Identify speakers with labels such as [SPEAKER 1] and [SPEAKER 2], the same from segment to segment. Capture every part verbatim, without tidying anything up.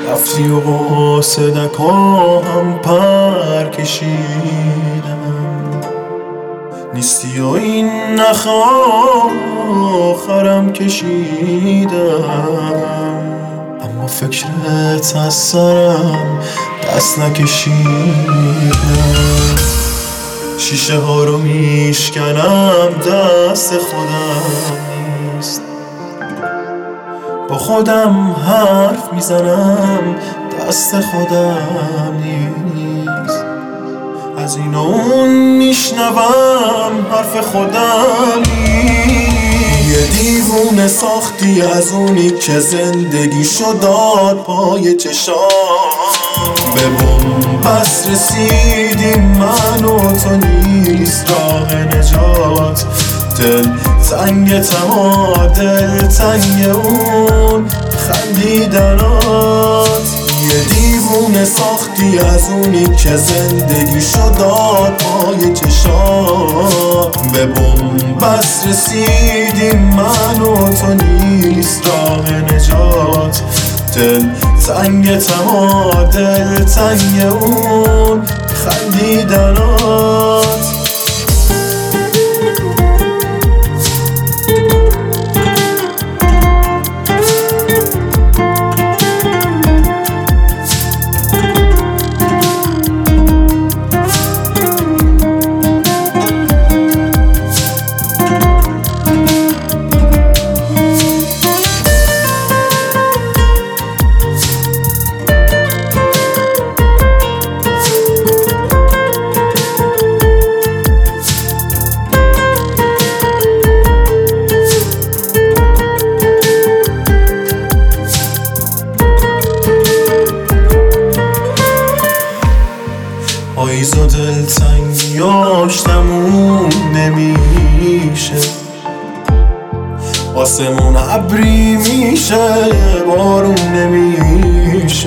[SPEAKER 1] رفتی و با صدکا هم پر کشیدم، نیستی و این نخ آخرم کشیدم، اما فکرت از سرم دست نکشیدم. شیشه ها رو میشکنم دست خودم نیست، با خودم حرف میزنم دست خودم نیست، از این و اون میشنوم حرف خودم نیست. یه دیوونه ساختی از اونی که زندگیشو داد پای چشام، به بن‌بست رسیدیم من و تو، نیست راه نجات. دل تنگ تما دل تنگ اون خندیدنات. یه دیوونه ساختی از اونی که زندگیشو داد پای چشام، به بن‌بست رسیدیم من و تو، نیست راه نجات. دل تنگ تما دل تنگ اون خندیدنات. پاییز و دلتنگیاش تموم نمیشه، آسمون ابری میشه بارون نمیشه.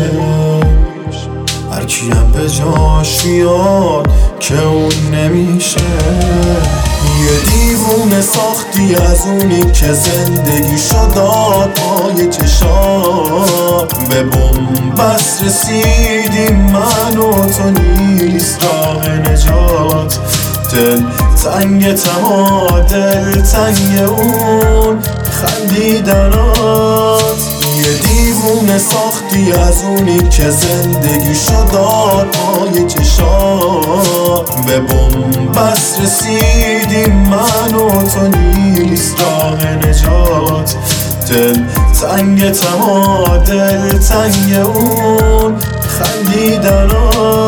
[SPEAKER 1] هرکیم به جاش بیاد که اون نمیشه. یه دیوونه ساختی از اونی که زندگیشو داد پای چشام، به بن‌بست رسیدیم من و تو، نیست راه نجات. دل تنگ تما دل تنگ اون خندیدنات. یه دیوونه ساختی از اونی که زندگیشو داد پای چشام، به بن‌بست رسیدیم من و تو، نیست راه نجات. دل تنگ تما دل تنگ اون خندیدنات.